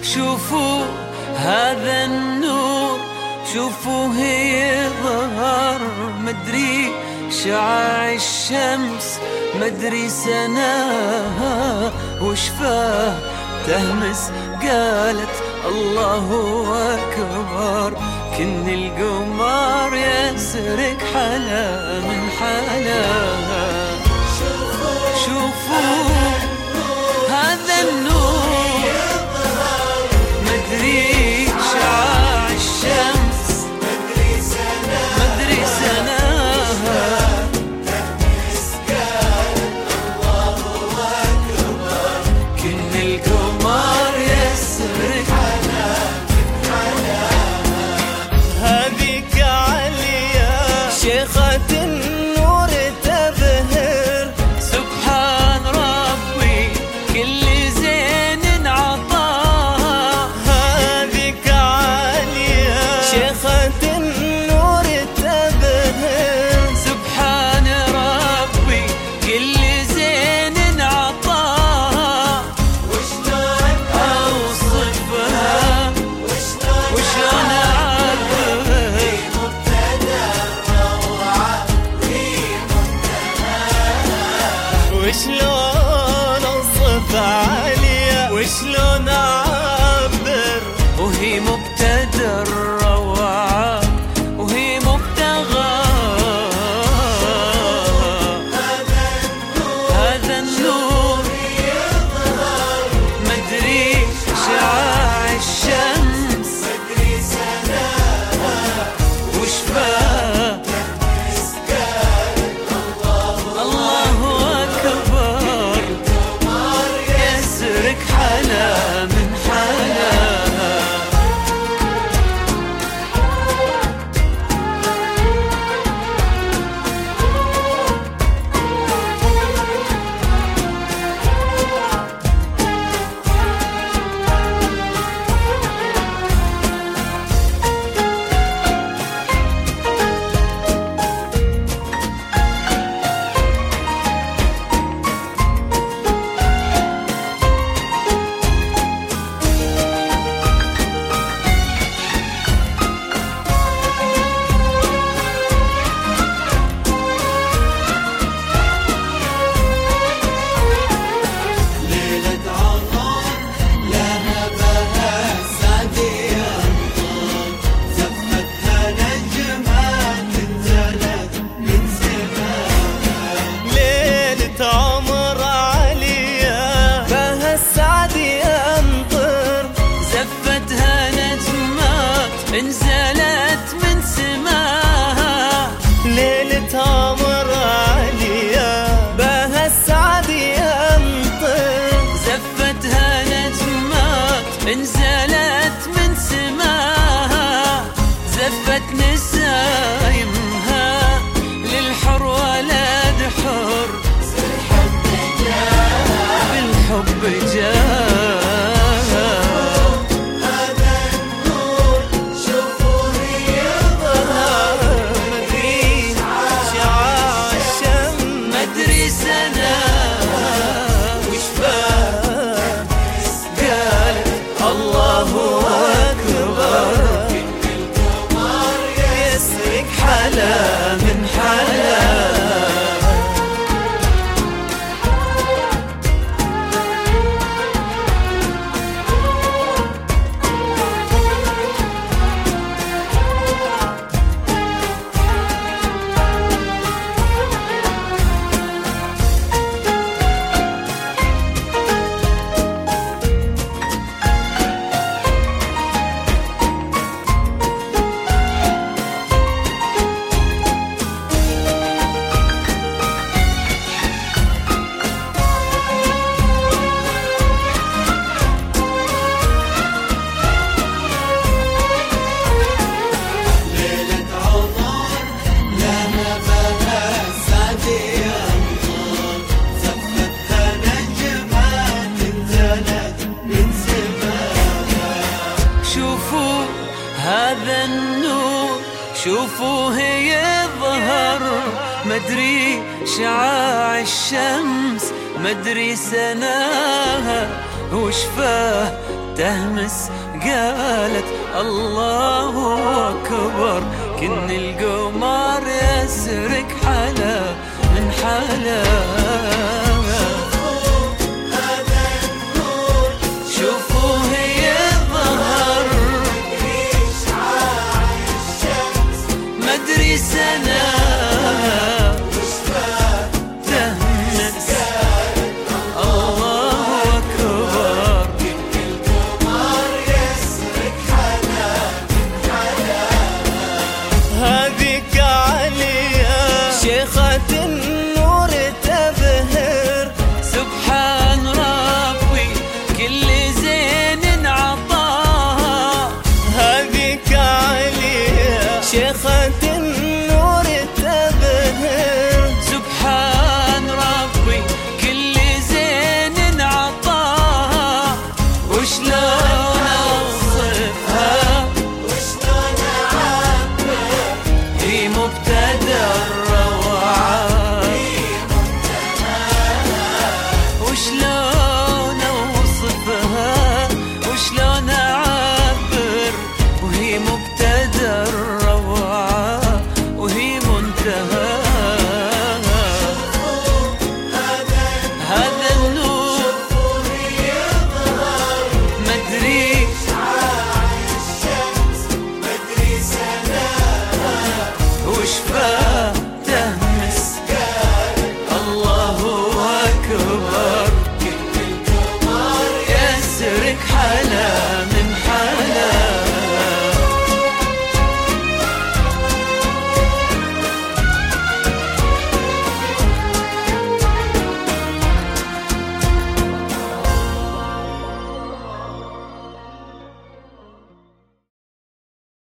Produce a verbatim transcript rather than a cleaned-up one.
شوفوا هذا النور، شوفوا هي ظهر، مدري شعاع الشمس، مدري سناها وشفاه تهمس قالت الله أكبر. كن القمر يسرق حلا من حلاها. شوفوا هذا النور، مدري شعاع الشمس، مدري سناها، مدري سناها تهمس قالت الله أكبر. كن القمر يسرق حلا من حلاها. هذيك عليا شيخة النور تبهر، سبحان ربي كل زين عطاها. هذيك عليا شيخة النور تبهر، سبحان ربي كل زين عطاها. وشلون أوصفها وشلون أعبر، مبتدأ الروعة في منتهاها. وشلون اوصف عليا وشلون اعبر، وهي مبتدأ الروعة وهي مبتغاها. هذا النور يظهر، مدري شعاع الشمس، مدري سناها وشفاه تهمس قالت الله الله أكبر. أكبر. يسرق حلا من حلاها. ليلة عطر لها بهاء سعدي أنظار، زفتها نجمات نزلت من سماها. ليلة عمر عليا بها السعدي أمطر، زفتها نجمات انزلت من سماها. ليلة عمر عليا بها السعدي أمطر، زفتها نجمات انزلت من سماها. زفت نسايمها للحر ولد حر، بالحب جاها. هذا النور شوفوا يظهر، مدري شعاع الشمس، مدري سناها وشفاه قالت الله أكبر. القمر يسرق حلا من حلاها. ليلة عطر لها بهاء سعدي أنظار، زفتها نجمات نزلت من سماها. شوفوا هذا النور، شوفوا هي ظهر، مدري شعاع الشمس، مدري سناها وشفاه تهمس قالت الله أكبر، كن القمر يسرق حلا من حلا. شوفوه يظهر مدري سنة تهمس الله أكبر، هذيك عليا شيخة النور تبهر، سبحان ربي كل زين عطاها. هذيك عليا شيخة النور تبهر، سبحان ربي كل زين عطاها. وشلون اوصفها وشلون اعبر، هي مبتدأ الروعة. وشلون اوصفها وشلون اعبر، وهي مبتدأ الروعة وهي منتهى. هذا النور مدري الشمس مدري سنة وش فات